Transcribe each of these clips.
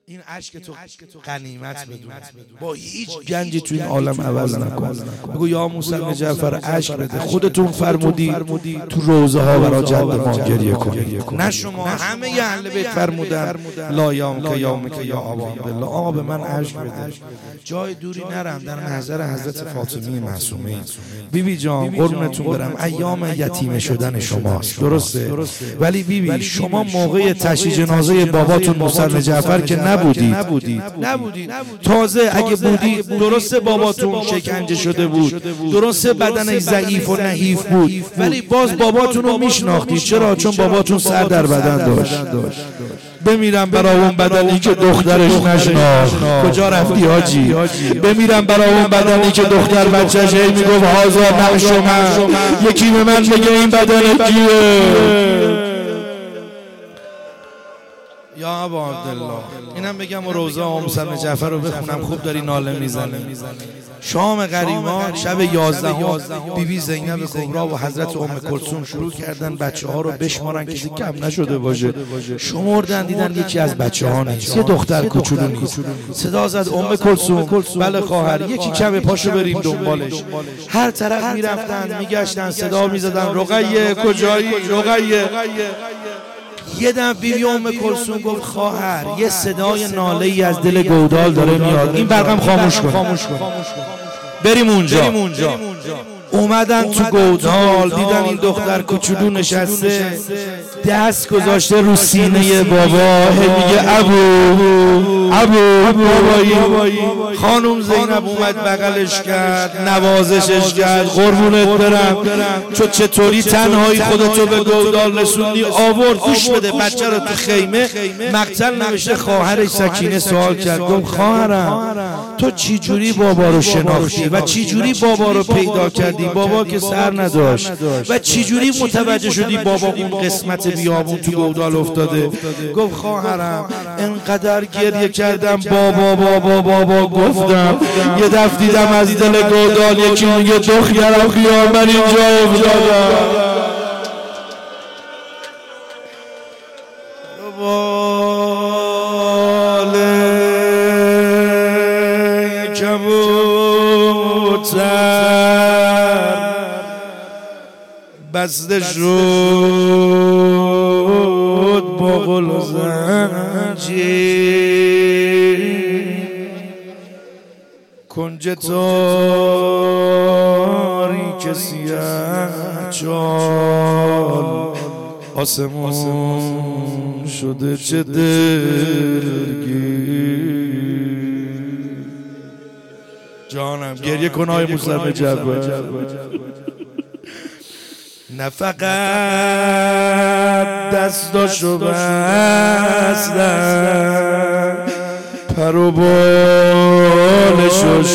این اشک تو غنیمت بدون، با هیچ گنجی تو این عالم عوض نکن. بگو یا موسی بن جعفر اشک بده، خودتون فرمودی تو روزه ها برای جد ما گریه کن، نه شما. همه اهل بیت فرمودن لا یامک یامک یا آبا عبدالله، آقا به من اشک بده، جای دوری نرم، در محضر حضرت فاطمه معصومه. بیبی جان قربونتون برم، ایام یتیم شدن شماست، درسته؟ ولی بیبی شما موقع تشییع جنازه باباتون موسی بن جعفر که نبودید. تازه اگه بودید، درسته باباتون شکنجه شده بود، درسته بدنش ضعیف و نحیف بود، ولی باز باباتون رو میشناختید. چرا؟ چون باباتون سر در بدن داشت. بمیرم برای اون بدنی که دخترش نشناخت. کجا رفتی حاجی؟ بمیرم برای اون بدنی که دختر بچه‌ش هی میگفت هازا نقش من، یکی به من بگه این بدن کیه؟ یا ابا عبدالله، اینم بگم و روزه موسی بن جعفر رو بخونم. خوب داری ناله میزنی. شام غریبان شب 11 بیبی زینب کبری و حضرت ام کلثوم شروع کردن بچه‌ها رو بشمارن کسی کم نشده باشه. شمردن دیدن یکی از بچه‌ها نیست، یه دختر کوچولو نیست. صدا زد ام کلثوم، بله خواهر، یکی کمه، پاشو بریم دنبالش. هر طرف میرفتن میگشتن صدا میزدن رقیه کجایی؟ رقیه. یه دم بیبی ام کلثوم گفت خواهر یه صدای ناله ای از دل گودال داره میاد، این برقم خاموش کن. بریم اونجا. اومدن تو گودال، دیدن این دختر کوچولو نشسته، دست گذاشته رو سینه بابا، میگه ابو بابایی. خانم زینب اومد بغلش کرد، نوازشش کرد، قربونت برم چطوری تنهایی خودتو به گودال رسوندی، آورد. گوش بده، بچه رو تو خیمه مقتل نوشته. خواهرش سکینه سوال کرد، گفت خواهرم تو چی جوری بابا رو شناختی و چی جوری بابا رو پیدا کردی؟ بابا که سر نداشت و چی جوری متوجه شدی بابا اون قسمت بیابون تو گودال افتاده؟ گفت خواهرم انقدر گریه کردم بابا گفتم، یه دفعه دیدم از دل گودال یکی میگه دخترم خیال من اینجا افتادم. بسته شد با غل و زنجیر، کنج تاریک سیاه چال، آسمون شده چه دلگیر. جانم گریه کن آی موسی بن جعفر. نه فقط دستاشو بستن، پر و بالشو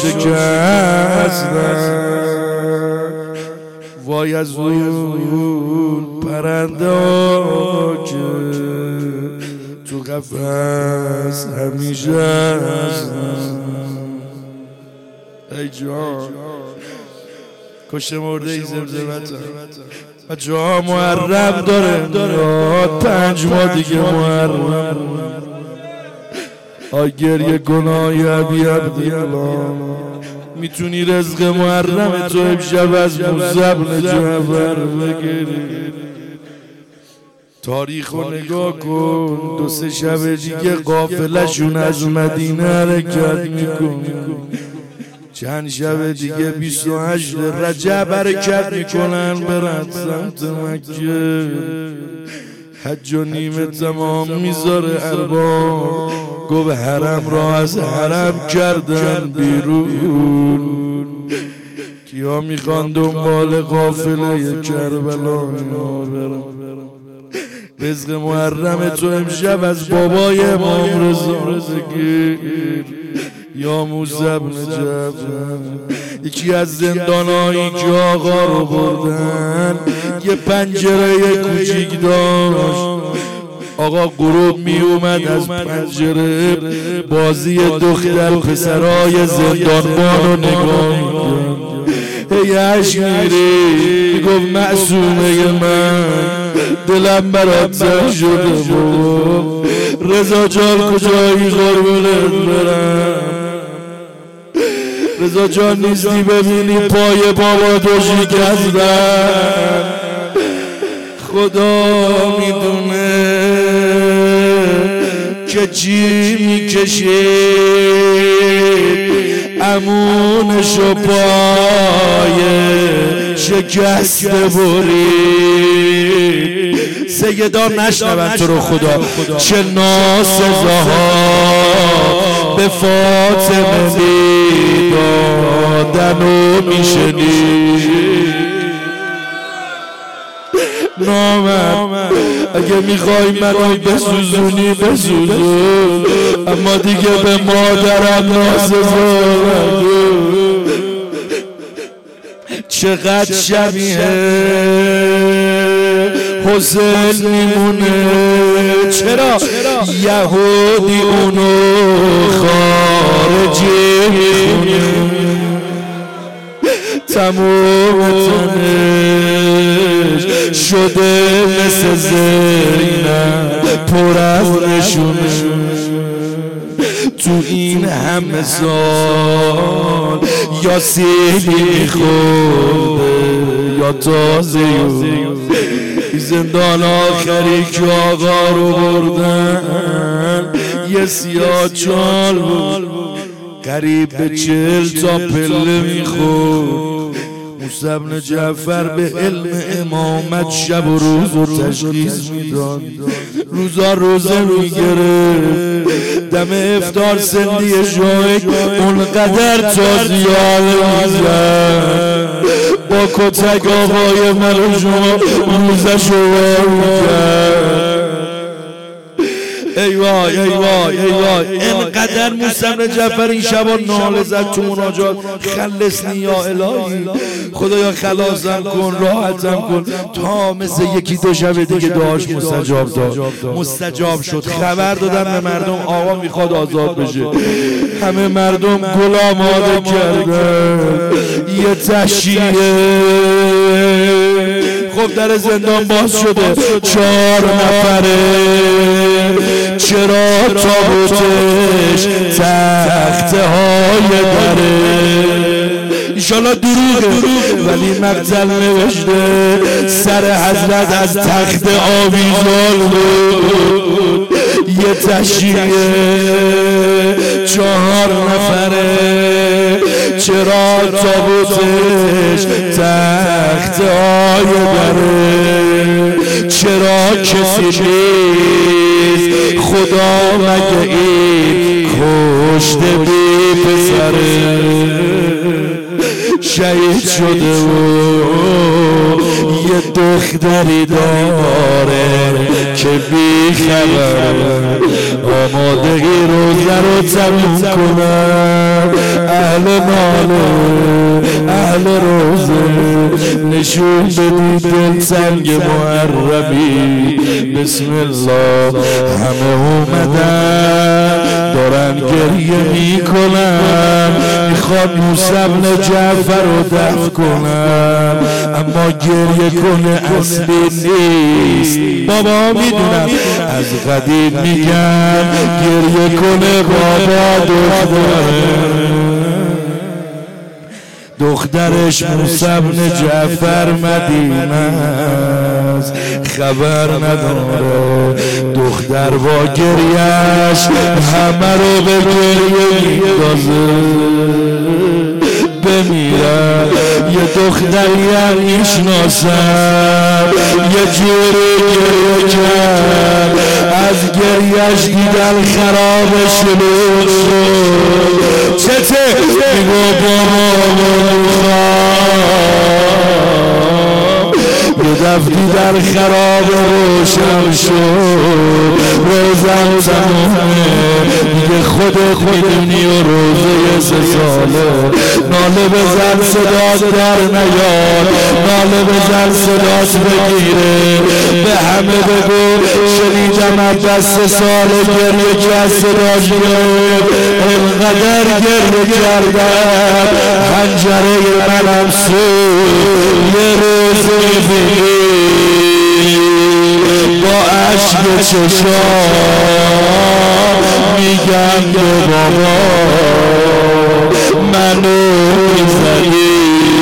شکستن، وای از اون پرنده که تو قفس همیشه هستن. ای جان کشته مرده ای زمزمت و جا محرم داره 5 ماه دیگه محرم. آی گریه گناهی عبی عبدالله، میتونی رزق محرم تو امشب از موسی بن جعفر بگیری. تاریخ رو نگاه کن، 2-3 شب دیگه قافلشون از مدینه حرکت میکن. چند شب دیگه 28 رجب حرکت میکنن برن سمت مکه. حج و نیمه تمام میذاره ارباب، گفت حرم را از حرم کردن بیرون. کیا میخوان دنبال قافله کربلا برن؟ رزق محرم تو امشب از بابای امام رضا بگیر. یا موسی بن جعفر، یکی از زندانایی که آقا رو بردن یه پنجره کوچیک داشت. آقا غروب می اومد از پنجره بازی دختر پسرای زندانبان رو نگاه میکرد. هی اشک میری، گفت معصومه من دلم برات زن شده بود. رضا جان کجایی قربونت برم؟ رضا جان نیستی ببینی پای باباتو شکستن. خدا میدونه که چی میکشید امونشو پای شکسته برید. سیدا نشنون تو رو خدا چه ناسزاها به فاطمه میدادن و میشنید. نامم اگه میخوای منو بسوزونی بسوزون، اما دیگه به مادرم ناسزا نگو. چقدر شبیه حسین میمونه، چرا یهودی اونو خارجی میخونه. تموم تنش شده مثل زینب پر از نشونه. تو این همه سال یا سیلی میخورده یا تازه زندان آخری که آقا رو بردن یه سیاه چال بود قریب به 40 تا پله میخورد. موسی بن جعفر به علم امامت شب و روز رو تشخیص میداد. روزا روزه میگرفت، دم افطار سندی شاید اونقدر تازیال میزد با کتک آقای من و شما روزشو میکرد. ای وای ای وای ای وای، اینقدر موسی بن جعفر این شبا ناله زد تو مناجات خلصنی یا الهی، خدایا خلاصم کن راحتم کن، تا مثل یکی دو شب دیگه دعاش مستجاب داد. مستجاب شد. خبر دادم به مردم آقا میخواد آزاد بشه. همه مردم گل آماده کردن یه تشییع. خب در زندان باز شده 4 نفره. چرا تابوتش تخته های دره؟ ایشالا دروغه ولی مقتل نوشته سر حضرت از تخت آویزان بود. یه تشییع 4 نفره. چرا تابوتش تخت های دره؟ چرا کسی نیست خدا مگه این کشته بی پسره؟ شهید شده و یه دختری داره که بی خبر آمادگی روزه رو تموم کنن. اهل ناله اهل روزه نشون بدید دلتنگ محرمی. بسم الله همه اومدن دارن گریه میکنن، میخواد موسی بن جعفر رو دفن کنن، اما گریه کنه اصلی نیست. بابا میدونم از قدیم میگن گریه کنه بابا دخترش موسی بن جعفر مدینه است، خبر نداره. دختر با گریهش همه رو به گریه میندازه. بمیرم یه دختری هم میشناسم یه جوری گریه کرد، از گریهش دیدن خراب شلوغ شد. چته میگو بابا دفتی در خراب روشن شد. روزم تمومه دیگه خودت میدونی و روزه 3 ساله. ناله بزن صدات در نیاد، ناله بزن صدات بگیره. به همه بگو شنیدم از 3 سال گریه که از صداش گرفت. اینقدر گریه کردم حنجره منم سود. یه روز میبینی با عشق چشام میگم به بابا منو میزنی.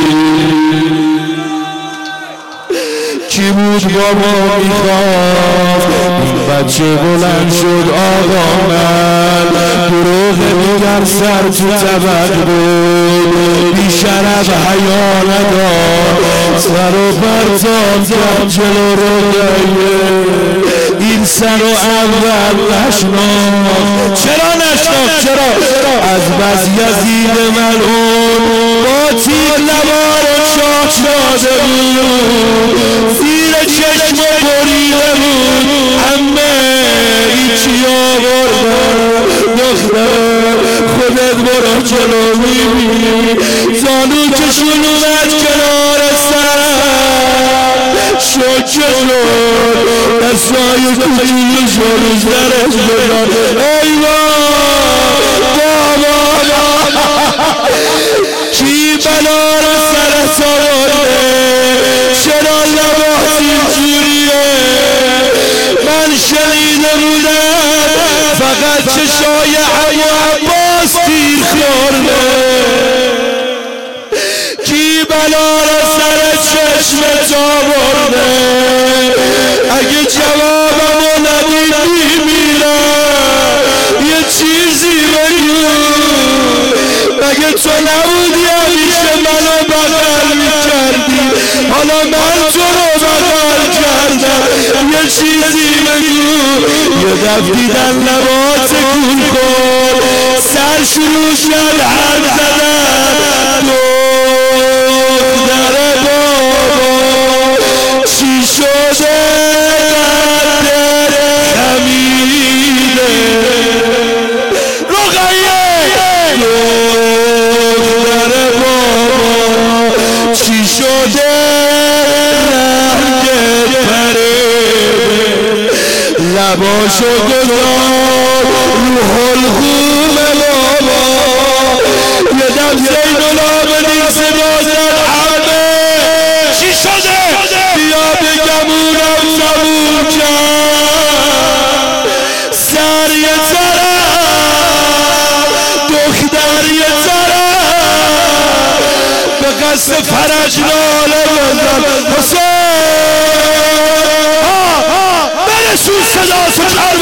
کی بود بابا میخواست این بچه بلند شد آقا من دروغ میگر سر تو طبق بود بی شرف حیا ندار سر و برزان کرد جلو رو گایه این سر و اول نشناخت. چرا نشناخت؟ چرا؟ از بس یزید ملعون با تیغ لبار چاک شده بود زیر چشم بریده بود همه ایچی آوردن دختر خودت برو جلو میبینی زانو کشون اومد کنار سرم شد جلو دستای کچیلی شد زرش بزن ای بابا کی بلا رو سرت آورده چرا لباس اینجوریه من شنیده بودم فقط چشای عمو عباس تیر خورده کی بلا رو سر چشمت آورده اگه جوابمو ندیدی میرم یه چیزی بگو مگه تو نبودی همیشه منو بغل میکردی حالا من تو رو بغل کردم یه چیزی بگو. یه دفع دیدن لبات گول کن سر شروع شد حرف زدن دختر بابا چی شده قدر خمیده رقیه دختر بابا چی شده رنگت پریده لباشو گذار رو حلقوم بابا یه دم زین العابدین صدا زد همه چی شده بیا بگمونم زبون کرد سر یه طرف دختر یه طرف به قصد فرج ناله بزن حسین برسون صدا